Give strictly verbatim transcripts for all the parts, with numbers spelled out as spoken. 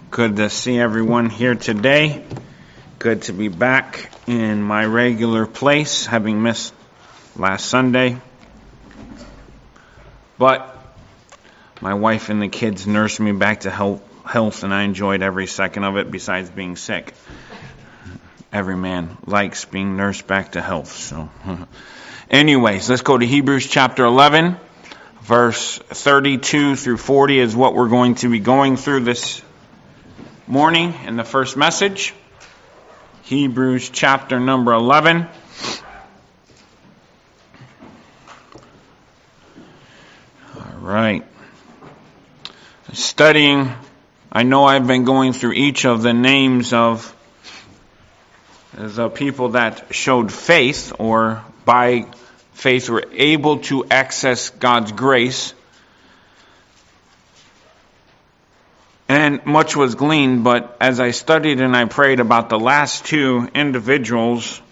Good to see everyone here today. Good to be back in my regular place, having missed last Sunday. But my wife and the kids nursed me back to health, and I enjoyed every second of it besides being sick. Every man likes being nursed back to health. So, anyways, let's go to Hebrews chapter eleven, verse thirty-two through forty is what we're going to be going through this morning in the first message. Hebrews chapter number eleven. All right. Studying, I know I've been going through each of the names of the people that showed faith, or by faith were able to access God's grace. And much was gleaned, but as I studied and I prayed about the last two individuals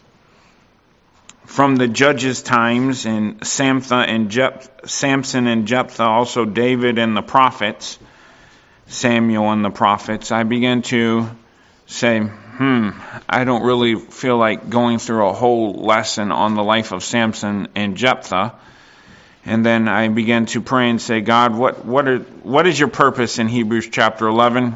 from the judges' times, and Samson and Jep- Samson and Jephthah, also David and the prophets, Samuel and the prophets, I began to say, hmm, I don't really feel like going through a whole lesson on the life of Samson and Jephthah. And then I began to pray and say, God, what what are what is your purpose in Hebrews chapter eleven?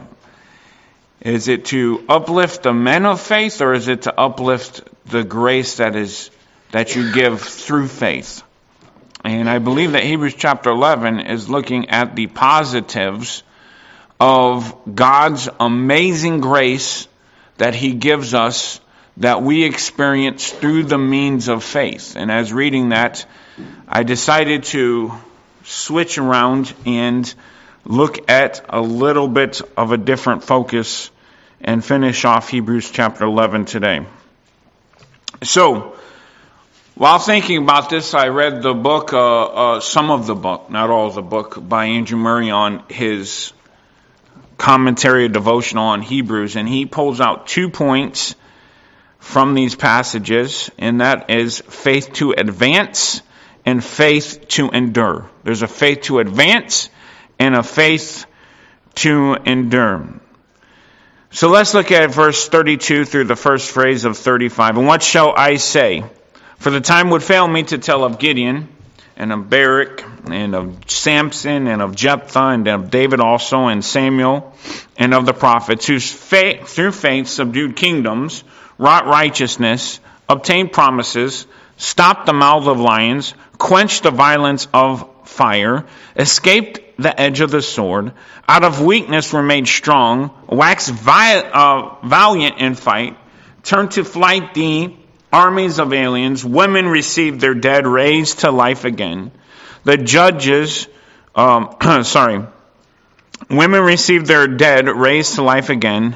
Is it to uplift the men of faith, or is it to uplift the grace that is that you give through faith? And I believe that Hebrews chapter eleven is looking at the positives of God's amazing grace that He gives us, that we experience through the means of faith. And as reading that, I decided to switch around and look at a little bit of a different focus and finish off Hebrews chapter eleven today. So, while thinking about this, I read the book, uh, uh, some of the book, not all of the book, by Andrew Murray on his commentary or devotional on Hebrews, and he pulls out two points from these passages, and that is faith to advance and faith to endure. There's a faith to advance and a faith to endure. So let's look at verse thirty-two through the first phrase of thirty-five. And what shall I say? For the time would fail me to tell of Gideon, and of Barak, and of Samson, and of Jephthah, and of David also, and Samuel, and of the prophets, who faith, through faith subdued kingdoms, wrought righteousness, obtained promises, stopped the mouths of lions, quenched the violence of fire, escaped the edge of the sword, out of weakness were made strong, waxed vi- uh, valiant in fight, turned to flight the armies of aliens, women received their dead raised to life again. The judges, um, sorry, women received their dead raised to life again.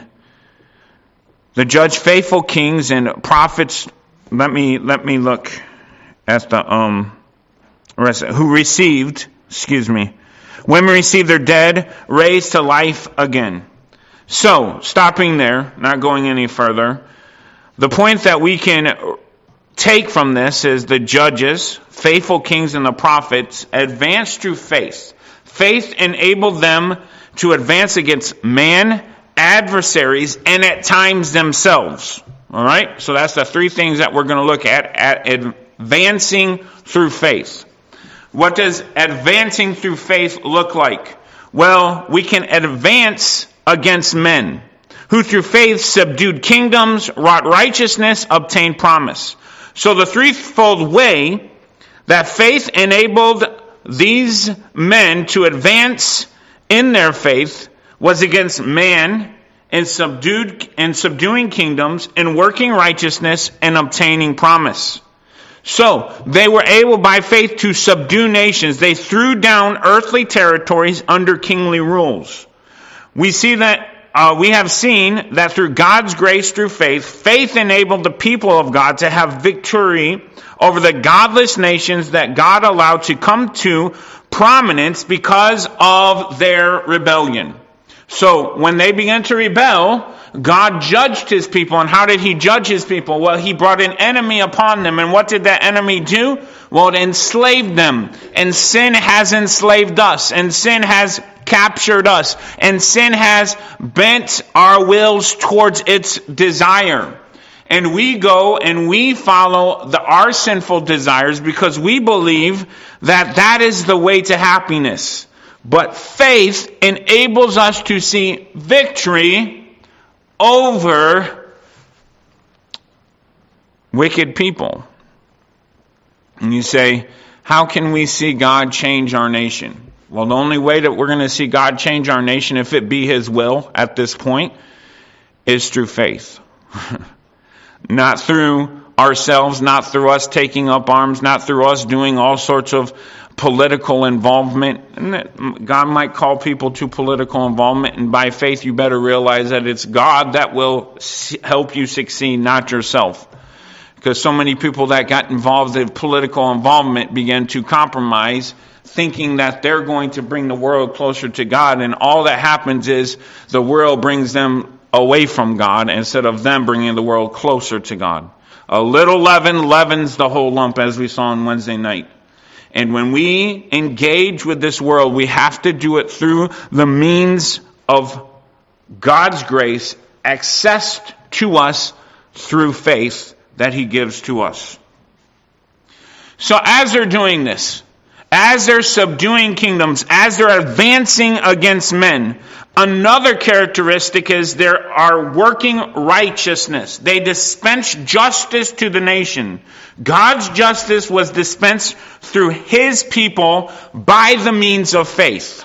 The judge faithful kings and prophets. Let me let me look at the um rest who received. Excuse me. Women received their dead raised to life again. So, stopping there, not going any further. The point that we can take from this is the judges, faithful kings, and the prophets advanced through faith. Faith enabled them to advance against man, adversaries, and at times themselves. All right? So that's the three things that we're going to look at, at advancing through faith. What does advancing through faith look like? Well, we can advance against men, who through faith subdued kingdoms, wrought righteousness, obtained promise. So the threefold way that faith enabled these men to advance in their faith was against man, and subdued and subduing kingdoms, and working righteousness, and obtaining promise. So they were able by faith to subdue nations. They threw down earthly territories under kingly rules. We see that uh, we have seen that through God's grace, through faith, faith enabled the people of God to have victory over the godless nations that God allowed to come to prominence because of their rebellion. So when they began to rebel, God judged His people. And how did He judge His people? Well, He brought an enemy upon them. And what did that enemy do? Well, it enslaved them. And sin has enslaved us. And sin has captured us, and sin has bent our wills towards its desire. And we go and we follow the, our sinful desires because we believe that that is the way to happiness. But faith enables us to see victory over wicked people. And you say, how can we see God change our nation? Well, the only way that we're going to see God change our nation, if it be His will at this point, is through faith. Not through ourselves, not through us taking up arms, not through us doing all sorts of political involvement. And God might call people to political involvement, and by faith you better realize that it's God that will help you succeed, not yourself. Because so many people that got involved in political involvement began to compromise, thinking that they're going to bring the world closer to God, and all that happens is the world brings them away from God instead of them bringing the world closer to God. A little leaven leavens the whole lump, as we saw on Wednesday night. And when we engage with this world, we have to do it through the means of God's grace, accessed to us through faith that He gives to us. So as they're doing this, as they're subduing kingdoms, as they're advancing against men, another characteristic is they are working righteousness. They dispense justice to the nation. God's justice was dispensed through His people by the means of faith.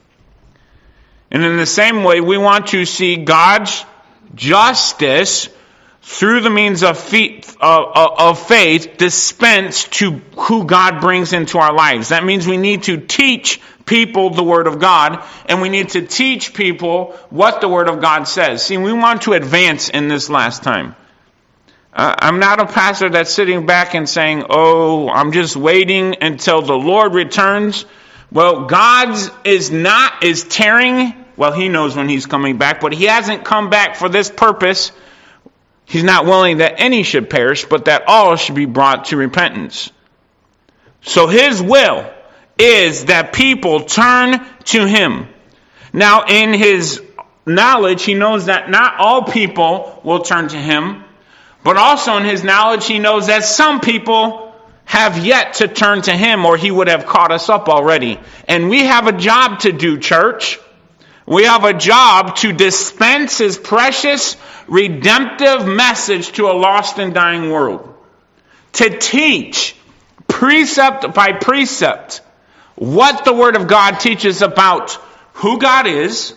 And in the same way, we want to see God's justice through the means of faith, uh, of faith dispensed to who God brings into our lives. That means we need to teach people the Word of God, and we need to teach people what the Word of God says. See, we want to advance in this last time. Uh, I'm not a pastor that's sitting back and saying, oh, I'm just waiting until the Lord returns. Well, God's is not, is tearing, well, He knows when He's coming back, but He hasn't come back for this purpose. He's not willing that any should perish, but that all should be brought to repentance. So His will is that people turn to Him. Now, in His knowledge, He knows that not all people will turn to Him, but also in His knowledge, He knows that some people have yet to turn to Him, or He would have caught us up already. And we have a job to do, church. We have a job to dispense His precious, redemptive message to a lost and dying world. To teach, precept by precept, what the Word of God teaches about who God is,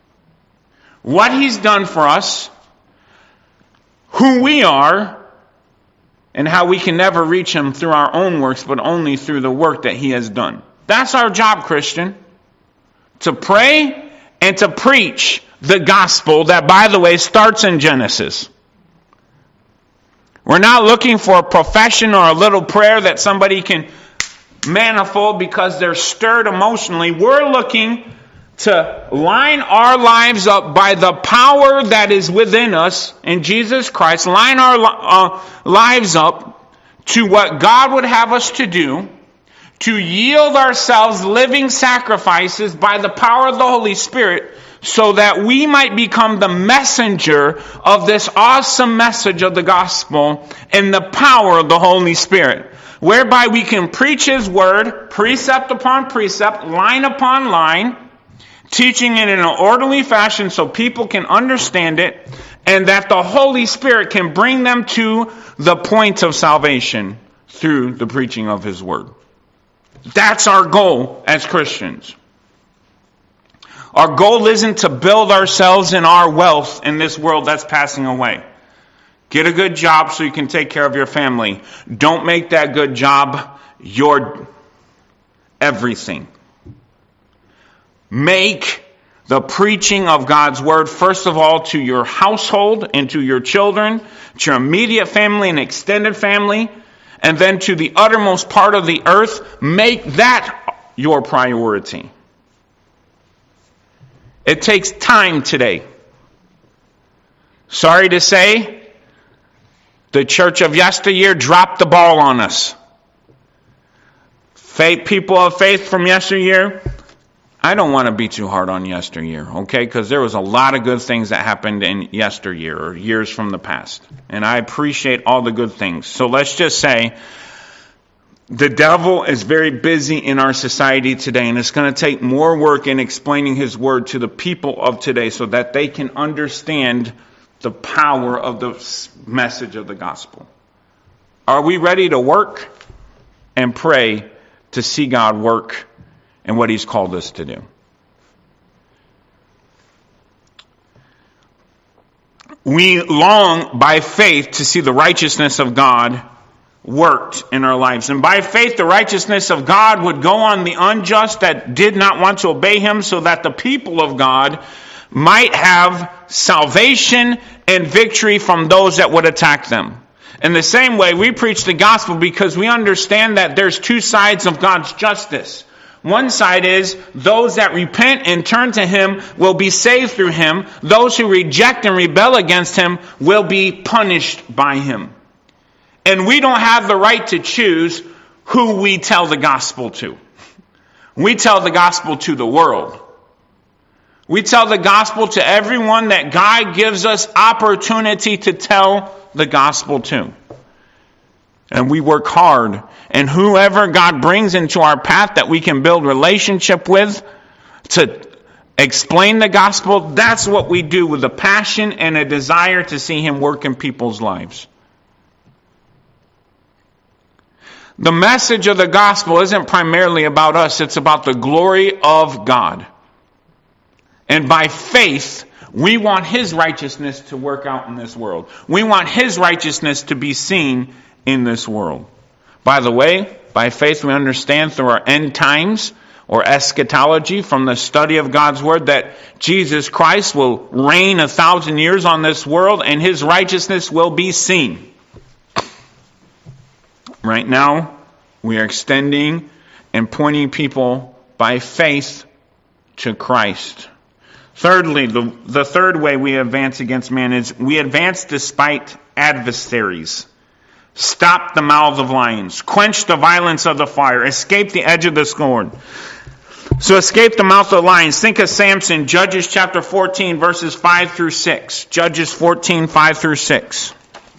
what He's done for us, who we are, and how we can never reach Him through our own works, but only through the work that He has done. That's our job, Christian. To pray and to preach the gospel that, by the way, starts in Genesis. We're not looking for a profession or a little prayer that somebody can manifold because they're stirred emotionally. We're looking to line our lives up by the power that is within us in Jesus Christ. Line our uh, lives up to what God would have us to do, to yield ourselves living sacrifices by the power of the Holy Spirit, so that we might become the messenger of this awesome message of the gospel in the power of the Holy Spirit, whereby we can preach His word, precept upon precept, line upon line, teaching it in an orderly fashion so people can understand it, and that the Holy Spirit can bring them to the point of salvation through the preaching of His word. That's our goal as Christians. Our goal isn't to build ourselves and our wealth in this world that's passing away. Get a good job so you can take care of your family. Don't make that good job your everything. Make the preaching of God's word, first of all, to your household and to your children, to your immediate family and extended family, and then to the uttermost part of the earth. Make that your priority. It takes time today. Sorry to say, the church of yesteryear dropped the ball on us. Faith, people of faith from yesteryear, I don't want to be too hard on yesteryear, okay? Because there was a lot of good things that happened in yesteryear, or years from the past. And I appreciate all the good things. So let's just say the devil is very busy in our society today, and it's going to take more work in explaining his word to the people of today so that they can understand the power of the message of the gospel. Are we ready to work and pray to see God work in what he's called us to do? We long by faith to see the righteousness of God worked in our lives. And by faith, the righteousness of God would go on the unjust that did not want to obey him, so that the people of God might have salvation and victory from those that would attack them. In the same way, we preach the gospel because we understand that there's two sides of God's justice. One side is those that repent and turn to him will be saved through him. Those who reject and rebel against him will be punished by him. And we don't have the right to choose who we tell the gospel to. We tell the gospel to the world. We tell the gospel to everyone that God gives us opportunity to tell the gospel to. And we work hard. And whoever God brings into our path that we can build relationship with to explain the gospel, that's what we do with a passion and a desire to see him work in people's lives. The message of the gospel isn't primarily about us. It's about the glory of God. And by faith, we want his righteousness to work out in this world. We want his righteousness to be seen in this world. By the way, by faith we understand through our end times or eschatology from the study of God's word that Jesus Christ will reign a thousand years on this world and his righteousness will be seen. Right now, we are extending and pointing people by faith to Christ. Thirdly, the, the third way we advance against man is we advance despite adversaries. Stop the mouths of lions. Quench the violence of the fire. Escape the edge of the sword. So escape the mouth of lions. Think of Samson, Judges chapter fourteen, verses five through six. Judges fourteen, five through six.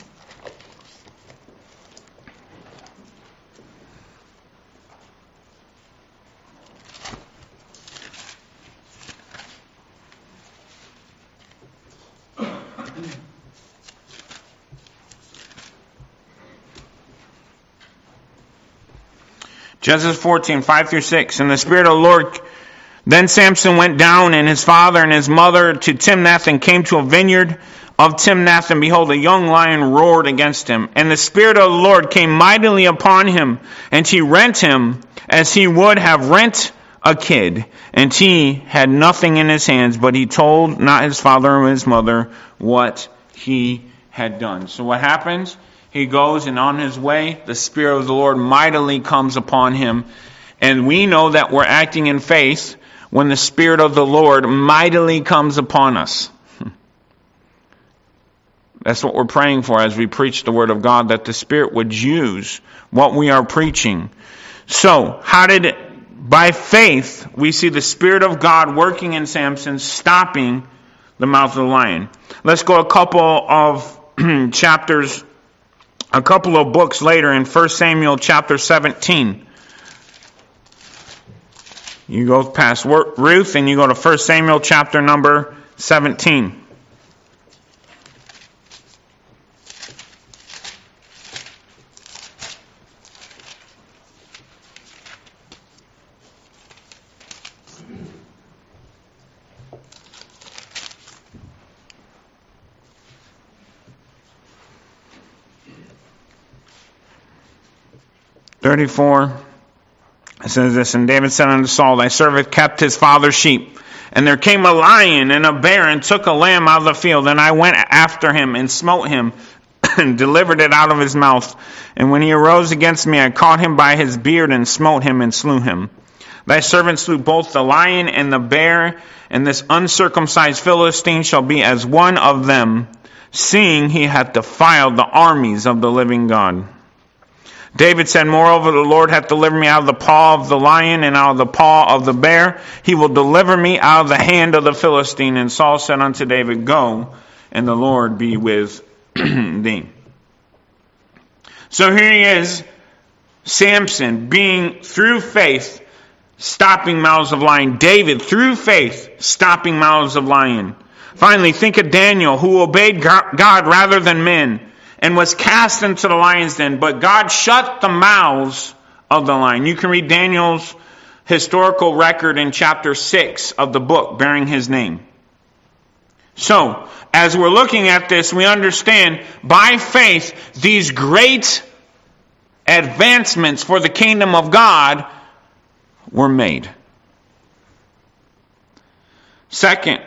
Judges fourteen, five through six. And the Spirit of the Lord, then Samson went down and his father and his mother to Timnath and came to a vineyard of Timnath, and behold, a young lion roared against him. And the Spirit of the Lord came mightily upon him, and he rent him as he would have rent a kid. And he had nothing in his hands, but he told not his father or his mother what he had done. So what happens? He goes, and on his way, the Spirit of the Lord mightily comes upon him. And we know that we're acting in faith when the Spirit of the Lord mightily comes upon us. That's what we're praying for as we preach the Word of God, that the Spirit would use what we are preaching. So, how did it, by faith, we see the Spirit of God working in Samson, stopping the mouth of the lion. Let's go a couple of chapters A couple of books later in First Samuel chapter seventeen. You go past Ruth and you go to First Samuel chapter number seventeen. thirty-four, it says this, and David said unto Saul, thy servant kept his father's sheep. And there came a lion and a bear and took a lamb out of the field. And I went after him and smote him and delivered it out of his mouth. And when he arose against me, I caught him by his beard and smote him and slew him. Thy servant slew both the lion and the bear, and this uncircumcised Philistine shall be as one of them, seeing he hath defiled the armies of the living God. David said, moreover, the Lord hath delivered me out of the paw of the lion and out of the paw of the bear. He will deliver me out of the hand of the Philistine. And Saul said unto David, go, and the Lord be with thee. So here he is, Samson, being through faith, stopping mouths of lion. David, through faith, stopping mouths of lion. Finally, think of Daniel, who obeyed God rather than men, and was cast into the lion's den, but God shut the mouths of the lion. You can read Daniel's historical record in chapter six of the book bearing his name. So, as we're looking at this, we understand by faith these great advancements for the kingdom of God were made. Second,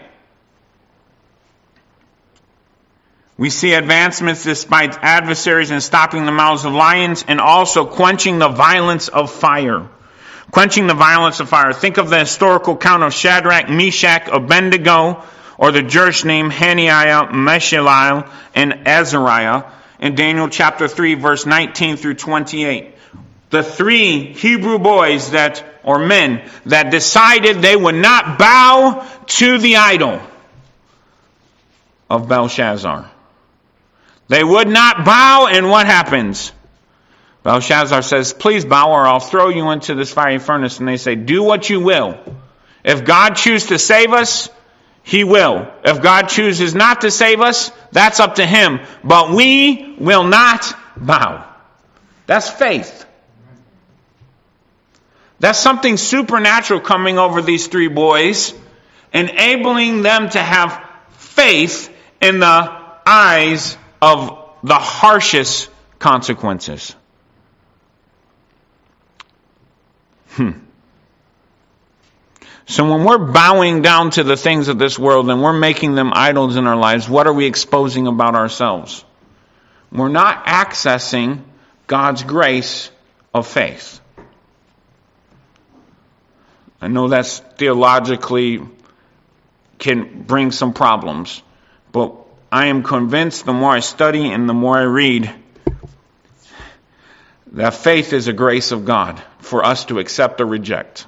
we see advancements despite adversaries in stopping the mouths of lions and also quenching the violence of fire. Quenching the violence of fire. Think of the historical account of Shadrach, Meshach, Abednego, or the Jewish name Hananiah, Mishael, and Azariah in Daniel chapter three, verse nineteen through twenty-eight. The three Hebrew boys that, or men, that decided they would not bow to the idol of Belshazzar. They would not bow, and what happens? Belshazzar says, please bow or I'll throw you into this fiery furnace. And they say, do what you will. If God chooses to save us, He will. If God chooses not to save us, that's up to Him. But we will not bow. That's faith. That's something supernatural coming over these three boys, enabling them to have faith in the eyes of the harshest consequences. Hmm. So when we're bowing down to the things of this world and we're making them idols in our lives, what are we exposing about ourselves? We're not accessing God's grace of faith. I know that's theologically can bring some problems, but I am convinced the more I study and the more I read that faith is a grace of God for us to accept or reject.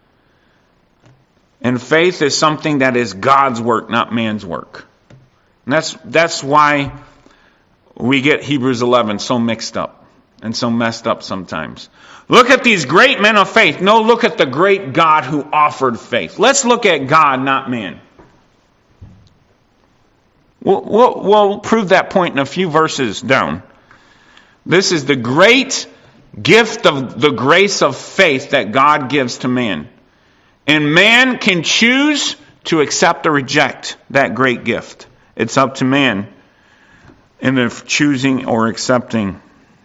And faith is something that is God's work, not man's work. And that's that's why we get Hebrews eleven so mixed up and so messed up sometimes. Look at these great men of faith. No, look at the great God who offered faith. Let's look at God, not man. We'll, we'll, we'll prove that point in a few verses down. This is the great gift of the grace of faith that God gives to man. And man can choose to accept or reject that great gift. It's up to man in the choosing or accepting.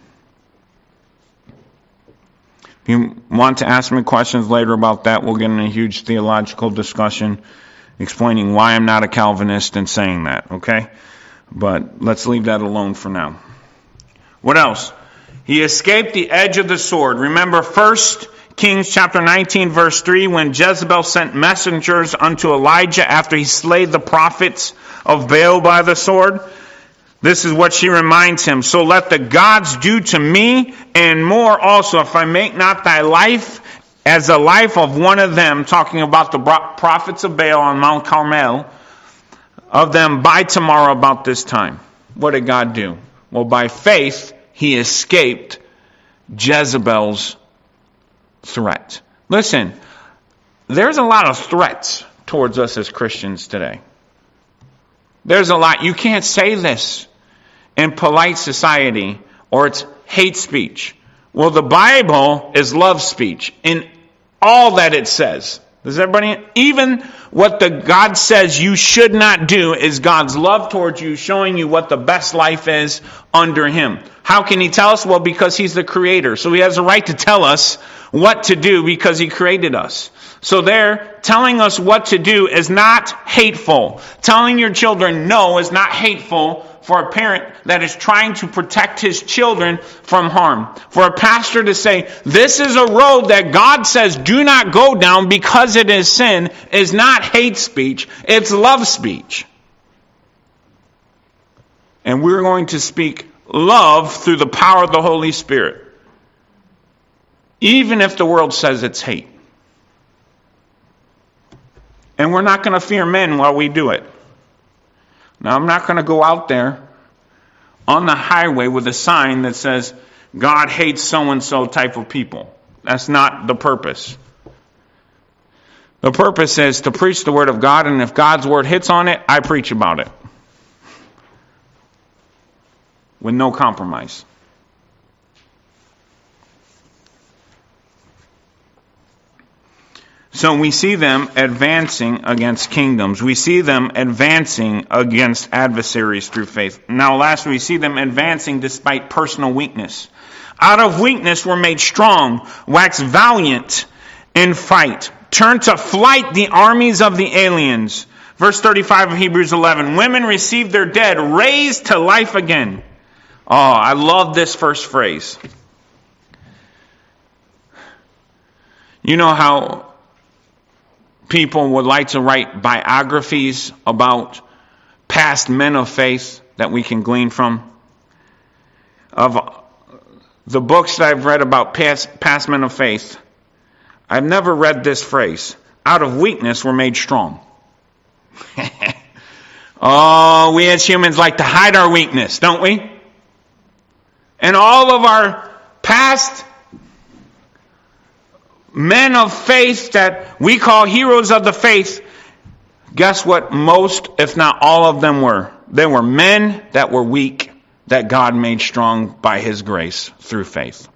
If you want to ask me questions later about that, we'll get in a huge theological discussion explaining why I'm not a Calvinist and saying that, okay? But let's leave that alone for now. What else? He escaped the edge of the sword. Remember First Kings chapter nineteen verse three, when Jezebel sent messengers unto Elijah after he slayed the prophets of Baal by the sword. This is what she reminds him. So let the gods do to me and more also, if I make not thy life as the life of one of them, talking about the prophets of Baal on Mount Carmel, of them by tomorrow about this time. What did God do? Well, by faith, he escaped Jezebel's threat. Listen, there's a lot of threats towards us as Christians today. There's a lot. You can't say this in polite society or it's hate speech. Well, the Bible is love speech in all that it says. Does everybody, even what the God says you should not do is God's love towards you, showing you what the best life is under Him. How can He tell us? Well, because He's the Creator. So He has a right to tell us what to do because He created us. So there, telling us what to do is not hateful. Telling your children no is not hateful for a parent that is trying to protect his children from harm. For a pastor to say, this is a road that God says do not go down because it is sin, is not hate speech, it's love speech. And we're going to speak love through the power of the Holy Spirit. even if the world says it's hate. And we're not going to fear men while we do it. Now, I'm not going to go out there on the highway with a sign that says, God hates so-and-so type of people. That's not the purpose. The purpose is to preach the Word of God, and if God's Word hits on it, I preach about it. With no compromise. So we see them advancing against kingdoms. We see them advancing against adversaries through faith. Now lastly, we see them advancing despite personal weakness. Out of weakness were made strong, wax valiant in fight. Turn to flight the armies of the aliens. Verse thirty-five of Hebrews eleven. Women received their dead, raised to life again. Oh, I love this first phrase. You know how people would like to write biographies about past men of faith that we can glean from? Of the books that I've read about past, past men of faith, I've never read this phrase. Out of weakness we're made strong. Oh, we as humans like to hide our weakness, don't we? And all of our past men of faith that we call heroes of the faith, guess what most, if not all of them were? They were men that were weak, that God made strong by His grace through faith.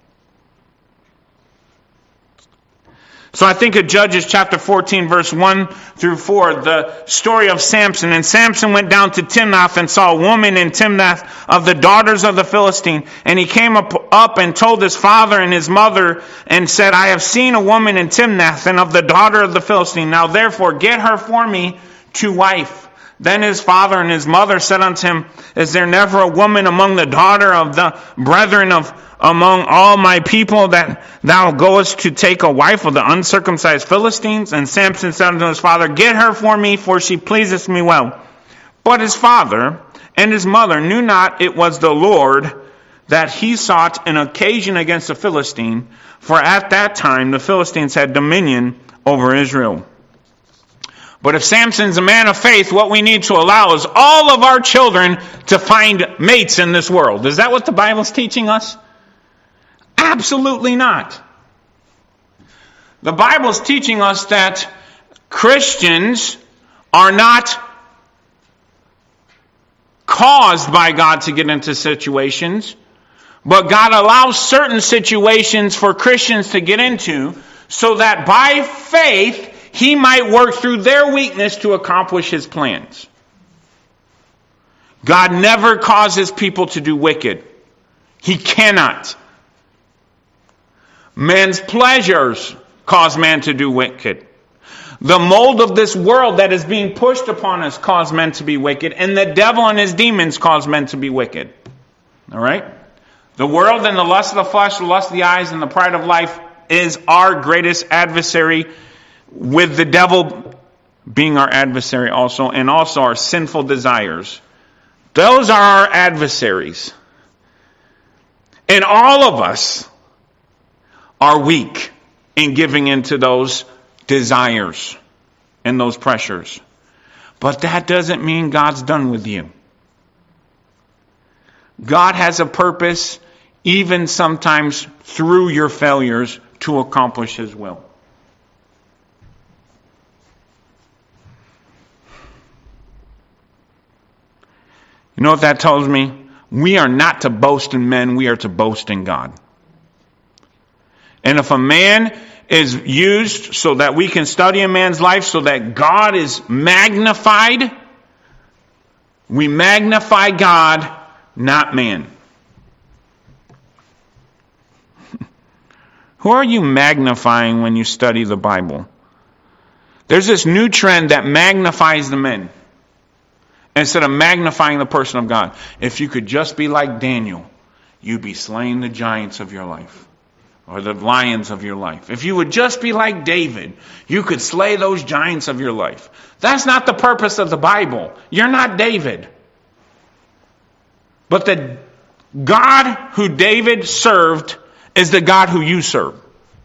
So I think of Judges chapter fourteen, verse one through four, the story of Samson. And Samson went down to Timnath and saw a woman in Timnath of the daughters of the Philistine. And he came up, up and told his father and his mother and said, I have seen a woman in Timnath and of the daughter of the Philistine. Now therefore get her for me to wife. Then his father and his mother said unto him, Is there never a woman among the daughter of the brethren of among all my people that thou goest to take a wife of the uncircumcised Philistines? And Samson said unto his father, Get her for me, for she pleaseth me well. But his father and his mother knew not it was the Lord that he sought an occasion against the Philistine, for at that time the Philistines had dominion over Israel. But if Samson's a man of faith, what we need to allow is all of our children to find mates in this world. Is that what the Bible's teaching us? Absolutely not. The Bible's teaching us that Christians are not caused by God to get into situations, but God allows certain situations for Christians to get into so that by faith He might work through their weakness to accomplish His plans. God never causes people to do wicked. He cannot. Man's pleasures cause man to do wicked. The mold of this world that is being pushed upon us cause men to be wicked, and the devil and his demons cause men to be wicked. All right? The world and the lust of the flesh, the lust of the eyes, and the pride of life is our greatest adversary, with the devil being our adversary also, and also our sinful desires. Those are our adversaries. And all of us are weak in giving into those desires and those pressures. But that doesn't mean God's done with you. God has a purpose, even sometimes through your failures, to accomplish His will. You know what that tells me? We are not to boast in men, we are to boast in God. And if a man is used so that we can study a man's life so that God is magnified, we magnify God, not man. Who are you magnifying when you study the Bible? There's this new trend that magnifies the men instead of magnifying the person of God. If you could just be like Daniel, you'd be slaying the giants of your life, or the lions of your life. If you would just be like David, you could slay those giants of your life. That's not the purpose of the Bible. You're not David. But the God who David served is the God who you serve.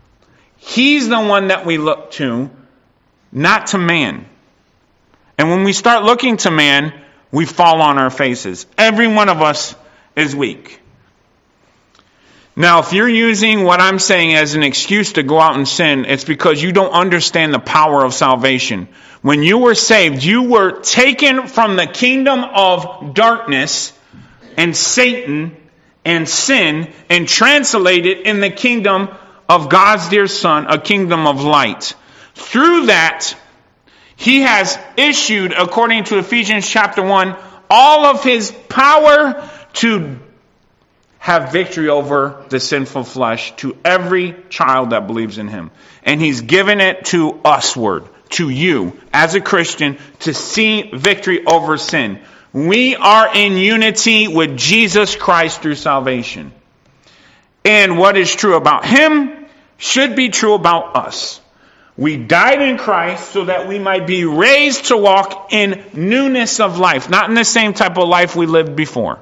He's the one that we look to, not to man. And when we start looking to man, we fall on our faces. Every one of us is weak. Now, if you're using what I'm saying as an excuse to go out and sin, it's because you don't understand the power of salvation. When you were saved, you were taken from the kingdom of darkness and Satan and sin and translated in the kingdom of God's dear Son, a kingdom of light. Through that, He has issued, according to Ephesians chapter one, all of His power to have victory over the sinful flesh to every child that believes in Him. And He's given it to usward, to you, as a Christian, to see victory over sin. We are in unity with Jesus Christ through salvation. And what is true about Him should be true about us. We died in Christ so that we might be raised to walk in newness of life, not in the same type of life we lived before.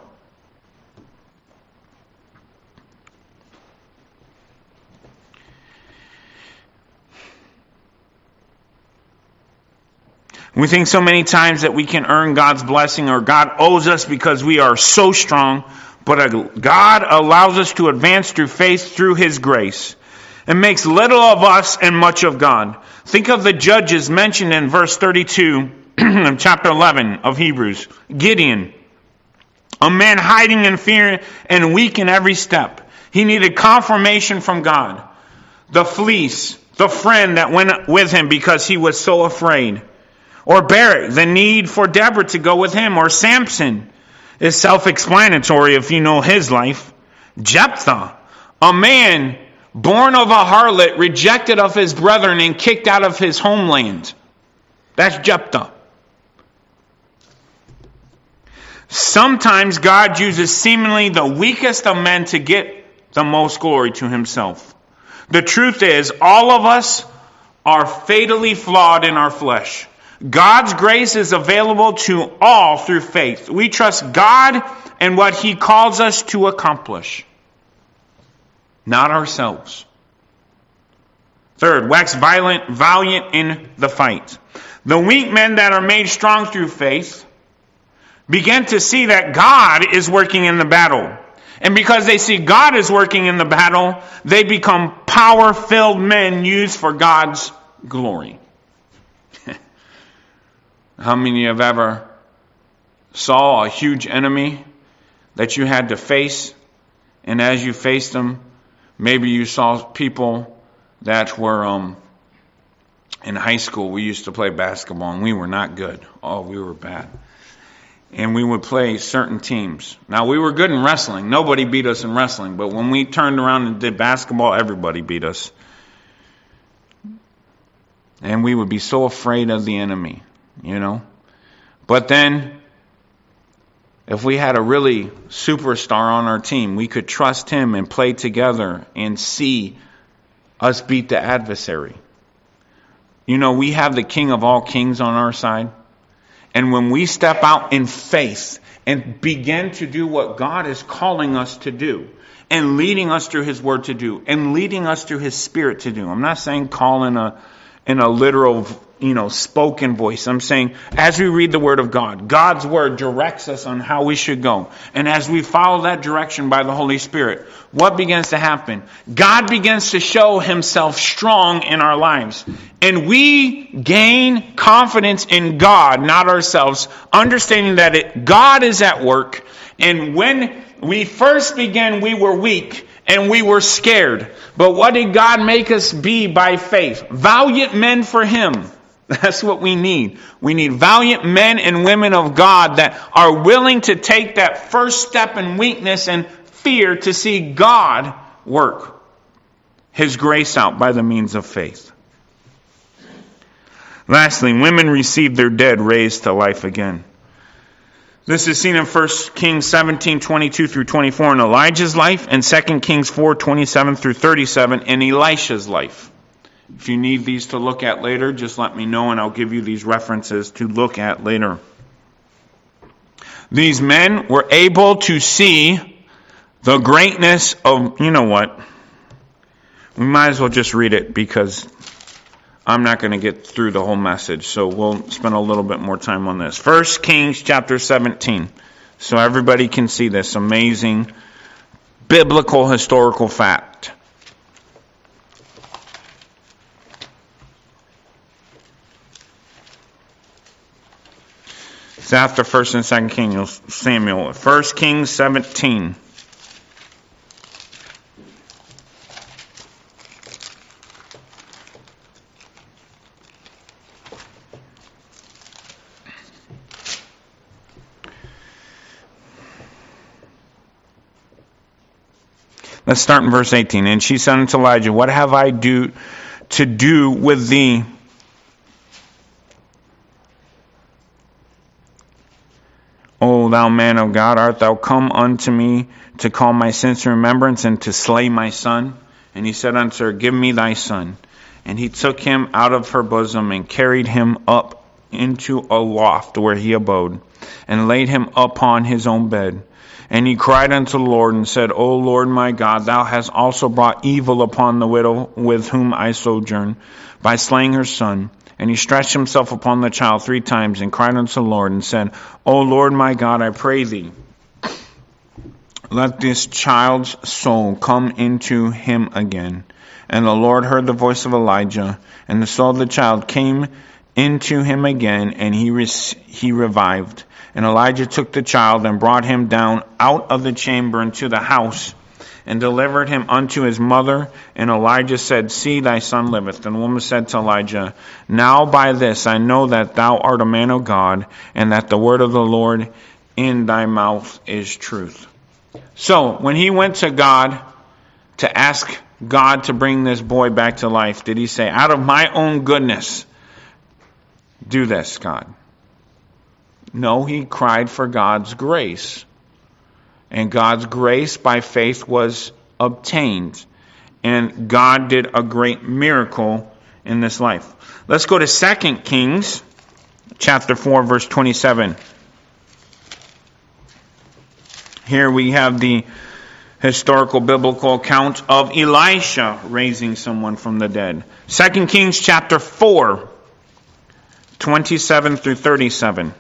We think so many times that we can earn God's blessing or God owes us because we are so strong, but God allows us to advance through faith through His grace. It makes little of us and much of God. Think of the judges mentioned in verse thirty-two of chapter eleven of Hebrews. Gideon, a man hiding in fear and weak in every step. He needed confirmation from God. The fleece, the friend that went with him because he was so afraid. Or Barak, the need for Deborah to go with him. Or Samson is self-explanatory if you know his life. Jephthah, a man born of a harlot, rejected of his brethren, and kicked out of his homeland. That's Jephthah. Sometimes God uses seemingly the weakest of men to get the most glory to Himself. The truth is, all of us are fatally flawed in our flesh. God's grace is available to all through faith. We trust God and what He calls us to accomplish, not ourselves. Third, wax violent, valiant in the fight. The weak men that are made strong through faith begin to see that God is working in the battle. And because they see God is working in the battle, they become power-filled men used for God's glory. How many have ever saw a huge enemy that you had to face, and as you faced them, maybe you saw people that were um, in high school. We used to play basketball, and we were not good. Oh, we were bad. And we would play certain teams. Now, we were good in wrestling. Nobody beat us in wrestling. But when we turned around and did basketball, everybody beat us. And we would be so afraid of the enemy, you know. But then, if we had a really superstar on our team, we could trust him and play together and see us beat the adversary. You know, we have the King of all kings on our side. And when we step out in faith and begin to do what God is calling us to do, and leading us through His Word to do, and leading us through His Spirit to do. I'm not saying call in a, in a literal, you know, spoken voice. I'm saying as we read the Word of God, God's Word directs us on how we should go. And as we follow that direction by the Holy Spirit, what begins to happen? God begins to show Himself strong in our lives. And we gain confidence in God, not ourselves, understanding that it, God is at work. And when we first began, we were weak and we were scared. But what did God make us be by faith? Valiant men for Him. That's what we need. We need valiant men and women of God that are willing to take that first step in weakness and fear to see God work His grace out by the means of faith. Lastly, women received their dead raised to life again. This is seen in First Kings seventeen, twenty-two through twenty-four in Elijah's life, and Second Kings four, twenty-seven through thirty-seven in Elisha's life. If you need these to look at later, just let me know and I'll give you these references to look at later. These men were able to see the greatness of, you know what? We might as well just read it because I'm not going to get through the whole message, so we'll spend a little bit more time on this. First Kings chapter seventeen, so everybody can see this amazing biblical historical fact. It's after First and Second Kings, Samuel. First Kings seventeen. Let's start in verse eighteen. And she said unto Elijah, what have I do to do with thee? O thou man of God, art thou come unto me to call my sins to remembrance and to slay my son? And he said unto her, give me thy son. And he took him out of her bosom and carried him up into a loft where he abode, and laid him upon his own bed. And he cried unto the Lord and said, O Lord my God, thou hast also brought evil upon the widow with whom I sojourn, by slaying her son. And he stretched himself upon the child three times, and cried unto the Lord, and said, O Lord my God, I pray thee, let this child's soul come into him again. And the Lord heard the voice of Elijah, and the soul of the child came into him again, and he re- he revived. And Elijah took the child and brought him down out of the chamber into the house, and delivered him unto his mother. And Elijah said, see, thy son liveth. And the woman said to Elijah, now by this I know that thou art a man of God, and that the word of the Lord in thy mouth is truth. So, when he went to God to ask God to bring this boy back to life, did he say, out of my own goodness, do this, God? No, he cried for God's grace. And God's grace by faith was obtained. And God did a great miracle in this life. Let's go to Second Kings chapter four, verse twenty-seven. Here we have the historical biblical account of Elisha raising someone from the dead. Second Kings chapter four, twenty-seven through thirty-seven.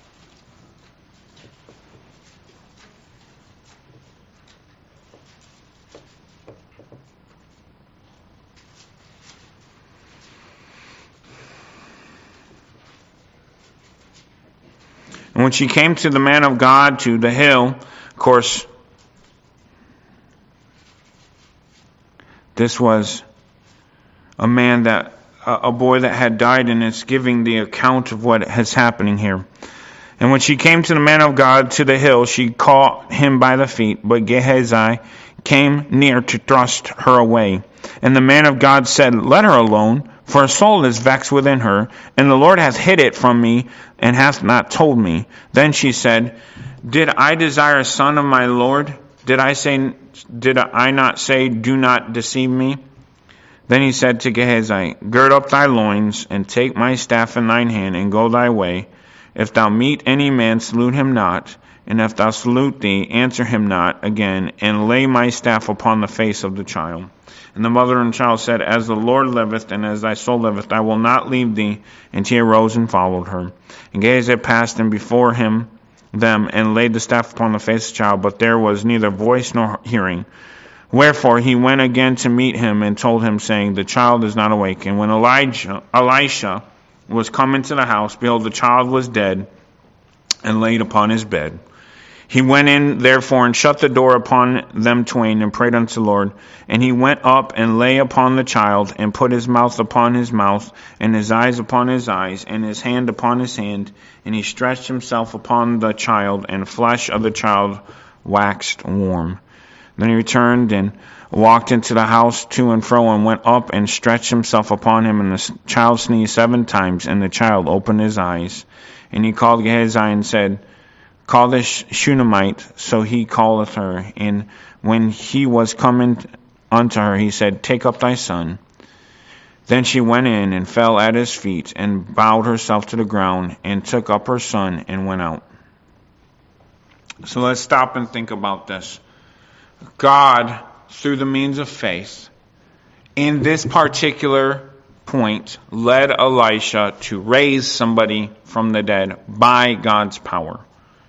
And when she came to the man of God, to the hill, of course, this was a man that, a boy that had died, and it's giving the account of what is happening here. And when she came to the man of God, to the hill, she caught him by the feet, but Gehazi came near to thrust her away. And the man of God said, let her alone, for her soul is vexed within her, and the Lord hath hid it from me, and hath not told me. Then she said, did I desire a son of my Lord? Did I say, did I not say, do not deceive me? Then he said to Gehazi, gird up thy loins, and take my staff in thine hand, and go thy way. If thou meet any man, salute him not, and if thou salute thee, answer him not again, and lay my staff upon the face of the child. And the mother and child said, as the Lord liveth, and as thy soul liveth, I will not leave thee. And she arose and followed her. And Gehazi passed in before him them, and laid the staff upon the face of the child, but there was neither voice nor hearing. Wherefore he went again to meet him, and told him, saying, the child is not awake. And when Elijah, Elisha was come into the house, behold, the child was dead, and laid upon his bed. He went in, therefore, and shut the door upon them twain, and prayed unto the Lord. And he went up and lay upon the child, and put his mouth upon his mouth, and his eyes upon his eyes, and his hand upon his hand. And he stretched himself upon the child, and the flesh of the child waxed warm. Then he returned and walked into the house to and fro, and went up and stretched himself upon him. And the child sneezed seven times, and the child opened his eyes. And he called Gehazi and said, call this Shunammite. So he calleth her. And when he was coming unto her, he said, take up thy son. Then she went in and fell at his feet, and bowed herself to the ground, and took up her son, and went out. So let's stop and think about this. God, through the means of faith, in this particular point, led Elisha to raise somebody from the dead by God's power.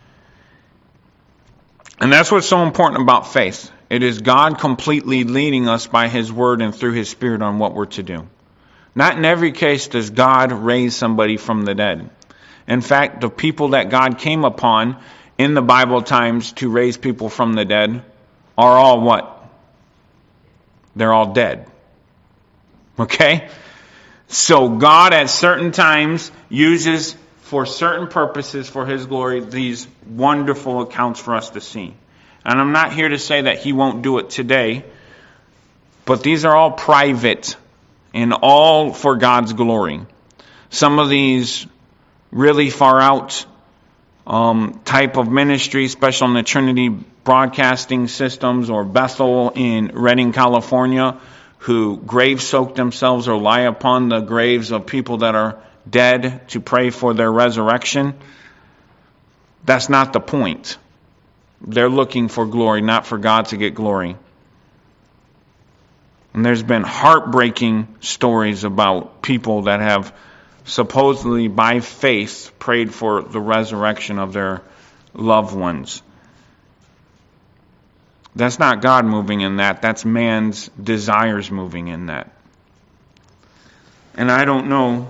And that's what's so important about faith. It is God completely leading us by His Word and through His Spirit on what we're to do. Not in every case does God raise somebody from the dead. In fact, the people that God came upon in the Bible times to raise people from the dead are all what? They're all dead. Okay? So God at certain times uses for certain purposes for His glory these wonderful accounts for us to see. And I'm not here to say that He won't do it today, but these are all private and all for God's glory. Some of these really far out um, type of ministry, especially on the Trinity Broadcasting Systems or Bethel in Redding, California, who grave soak themselves or lie upon the graves of people that are dead to pray for their resurrection. That's not the point. They're looking for glory, not for God to get glory. And there's been heartbreaking stories about people that have supposedly by faith prayed for the resurrection of their loved ones. That's not God moving in that. That's man's desires moving in that. And I don't know.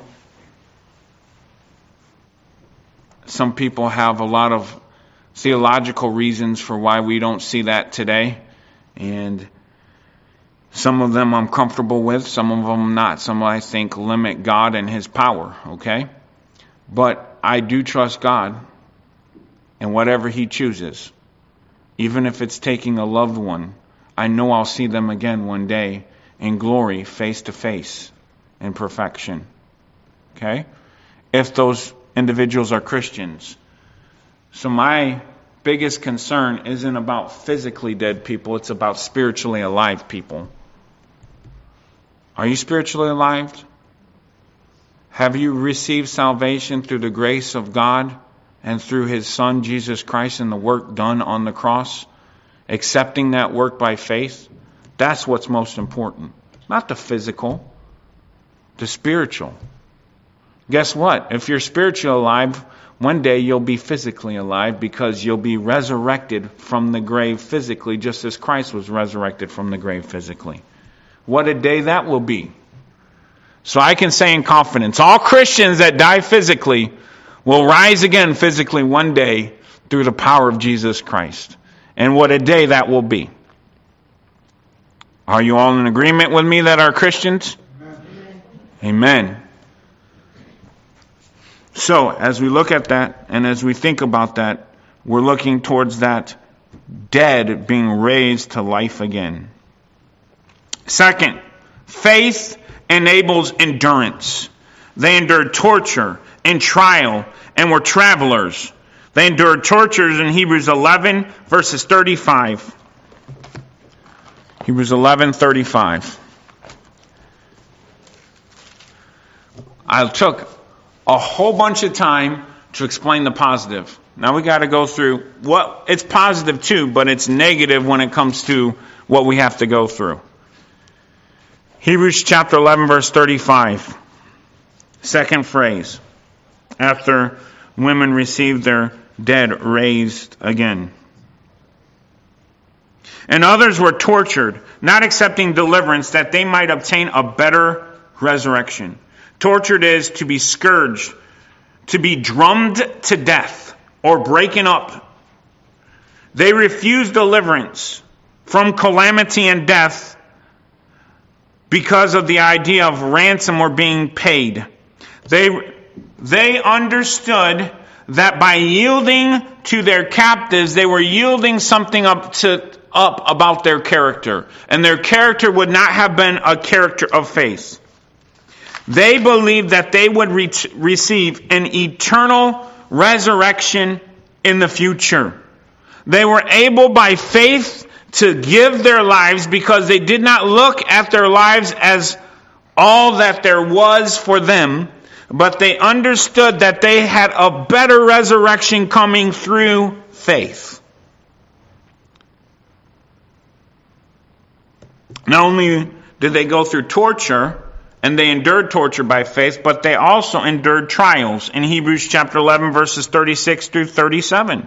Some people have a lot of theological reasons for why we don't see that today. And some of them I'm comfortable with, some of them not. Some I think limit God and His power, okay? But I do trust God in whatever He chooses. Even if it's taking a loved one, I know I'll see them again one day in glory, face to face, in perfection. Okay? If those individuals are Christians. So my biggest concern isn't about physically dead people, it's about spiritually alive people. Are you spiritually alive? Have you received salvation through the grace of God and through His Son, Jesus Christ, and the work done on the cross? Accepting that work by faith? That's what's most important. Not the physical, the spiritual. Guess what? If you're spiritually alive, one day you'll be physically alive because you'll be resurrected from the grave physically, just as Christ was resurrected from the grave physically. What a day that will be. So I can say in confidence, all Christians that die physically will rise again physically one day through the power of Jesus Christ. And what a day that will be. Are you all in agreement with me that are Christians? Amen. Amen. So, as we look at that, and as we think about that, we're looking towards that dead being raised to life again. Second, faith enables endurance. They endured torture and trial and were travelers. They endured tortures in Hebrews eleven, verses thirty-five. Hebrews eleven, thirty-five. I took a whole bunch of time to explain the positive. Now we got to go through what it's positive too, but it's negative when it comes to what we have to go through. Hebrews chapter eleven, verse thirty-five. Second phrase. After women received their dead raised again. And others were tortured, not accepting deliverance, that they might obtain a better resurrection. Tortured is to be scourged, to be drummed to death, or breaking up. They refused deliverance from calamity and death because of the idea of ransom or being paid. They, they understood that by yielding to their captives, they were yielding something up to up about their character. And their character would not have been a character of faith. They believed that they would re- receive an eternal resurrection in the future. They were able by faith to give their lives because they did not look at their lives as all that there was for them, but they understood that they had a better resurrection coming through faith. Not only did they go through torture, and they endured torture by faith, but they also endured trials in Hebrews chapter eleven, verses thirty-six through thirty-seven.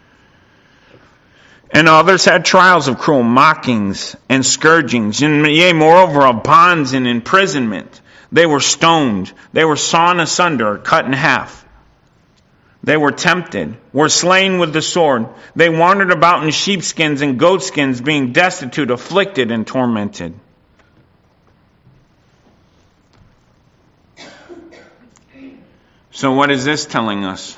And others had trials of cruel mockings and scourgings, and yea, moreover, of bonds and imprisonment. They were stoned, they were sawn asunder, or cut in half. They were tempted, were slain with the sword. They wandered about in sheepskins and goatskins, being destitute, afflicted, and tormented. So what is this telling us?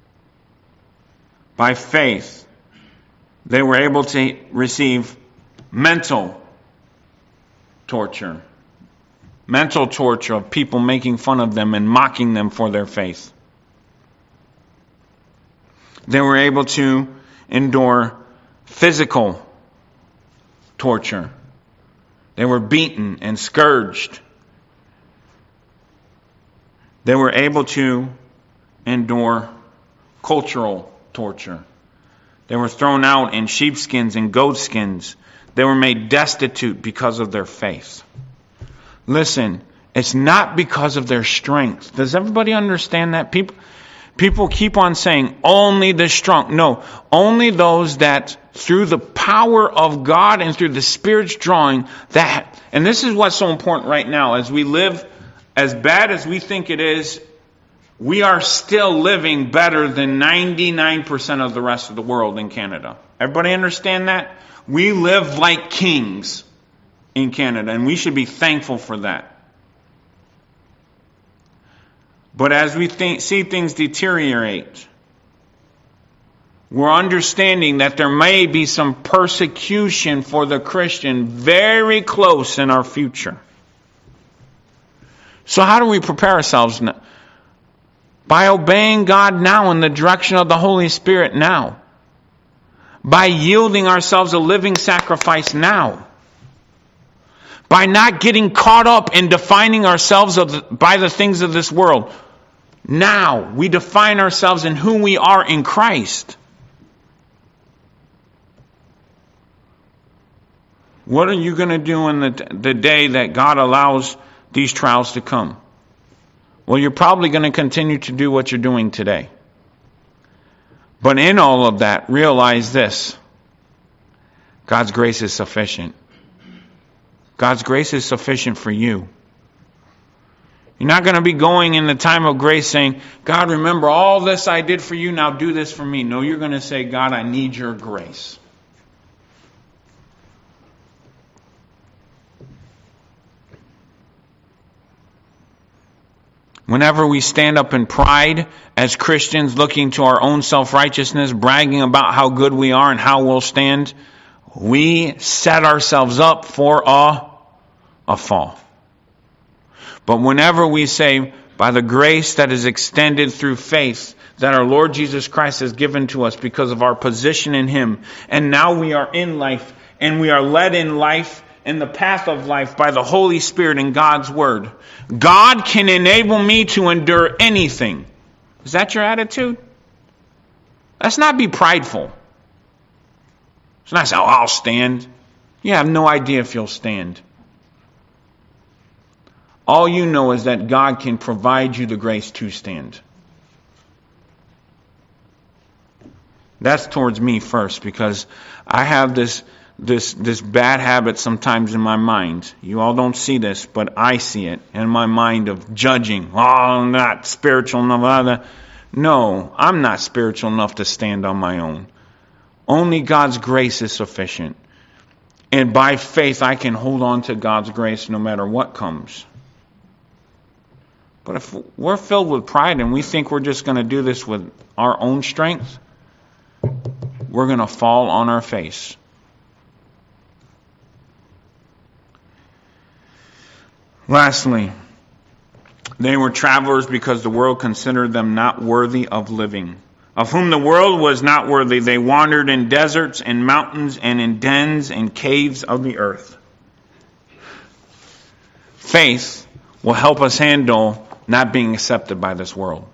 By faith, they were able to receive mental torture. Mental torture of people making fun of them and mocking them for their faith. They were able to endure physical torture. They were beaten and scourged. They were able to endure cultural torture. They were thrown out in sheepskins and goatskins. They were made destitute because of their faith. Listen, it's not because of their strength. Does everybody understand that? People, people keep on saying, only the strong. No, only those that through the power of God and through the Spirit's drawing, that, and this is what's so important right now, as we live, as bad as we think it is, we are still living better than ninety-nine percent of the rest of the world in Canada. Everybody understand that? We live like kings in Canada, and we should be thankful for that. But as we think, see things deteriorate, we're understanding that there may be some persecution for the Christian very close in our future. So how do we prepare ourselves now? By obeying God now in the direction of the Holy Spirit now. By yielding ourselves a living sacrifice now. By not getting caught up in defining ourselves of the, by the things of this world. Now we define ourselves in who we are in Christ. What are you going to do in the, the day that God allows these trials to come? Well, you're probably going to continue to do what you're doing today. But in all of that, realize this. God's grace is sufficient. God's grace is sufficient for you. You're not going to be going in the time of grace saying, God, remember all this I did for you, now do this for me. No, you're going to say, God, I need your grace. Whenever we stand up in pride as Christians, looking to our own self-righteousness, bragging about how good we are and how we'll stand, we set ourselves up for a, a fall. But whenever we say, by the grace that is extended through faith, that our Lord Jesus Christ has given to us because of our position in Him, and now we are in life, and we are led in life, in the path of life by the Holy Spirit and God's Word, God can enable me to endure anything. Is that your attitude? Let's not be prideful. It's not say, oh, I'll stand. You have no idea if you'll stand. All you know is that God can provide you the grace to stand. That's towards me first, because I have this This this bad habit sometimes in my mind. You all don't see this, but I see it in my mind of judging. Oh, I'm not spiritual enough. No, I'm not spiritual enough to stand on my own. Only God's grace is sufficient. And by faith, I can hold on to God's grace no matter what comes. But if we're filled with pride and we think we're just going to do this with our own strength, we're going to fall on our face. Lastly, they were travelers because the world considered them not worthy of living. Of whom the world was not worthy, they wandered in deserts and mountains and in dens and caves of the earth. Faith will help us handle not being accepted by this world.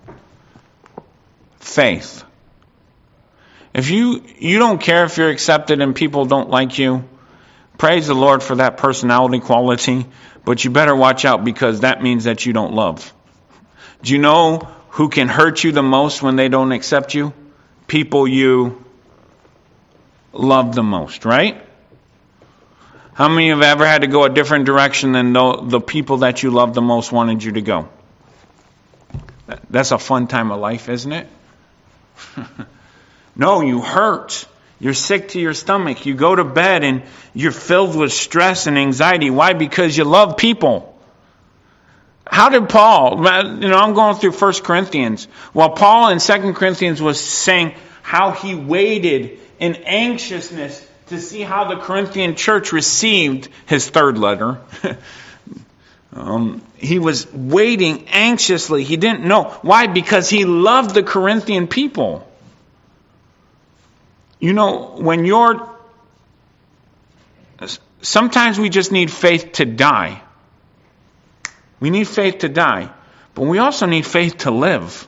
Faith. If you, you don't care if you're accepted and people don't like you, Praise the Lord for that personality quality, but you better watch out because that means that you don't love. Do you know who can hurt you the most when they don't accept you? People you love the most, right? How many have ever had to go a different direction than the, the people that you love the most wanted you to go? That's a fun time of life, isn't it? No, you hurt. You're sick to your stomach. You go to bed and you're filled with stress and anxiety. Why? Because you love people. How did Paul, you know, I'm going through First Corinthians. While Paul in Second Corinthians was saying how he waited in anxiousness to see how the Corinthian church received his third letter. um, he was waiting anxiously. He didn't know. Why? Because he loved the Corinthian people. You know, when you're... Sometimes we just need faith to die. We need faith to die. But we also need faith to live.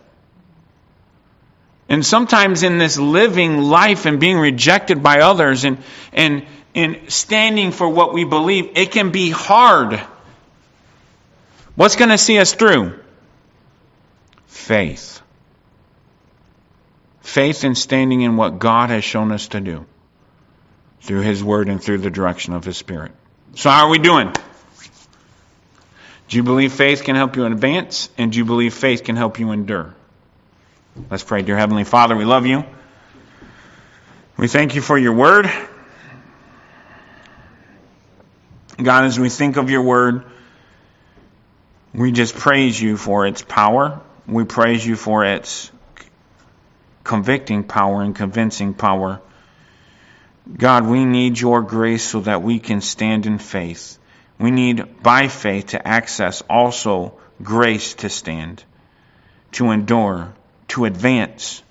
And sometimes in this living life and being rejected by others and, and, and standing for what we believe, it can be hard. What's going to see us through? Faith. Faith in standing in what God has shown us to do through His Word and through the direction of His Spirit. So how are we doing? Do you believe faith can help you advance? And do you believe faith can help you endure? Let's pray. Dear Heavenly Father, we love you. We thank you for your word. God, as we think of your word, we just praise you for its power. We praise you for its convicting power and convincing power. God, we need your grace so that we can stand in faith. We need, by faith, to access also grace to stand, to endure, to advance.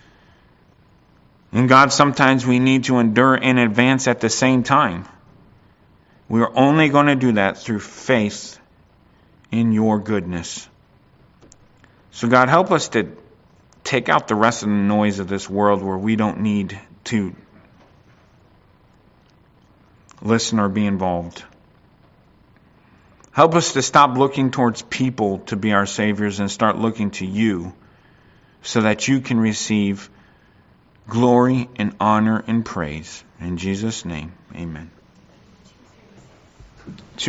And God, sometimes we need to endure and advance at the same time. We are only going to do that through faith in your goodness. So God, help us to take out the rest of the noise of this world where we don't need to listen or be involved. Help us to stop looking towards people to be our saviors and start looking to you so that you can receive glory and honor and praise. In Jesus' name, amen.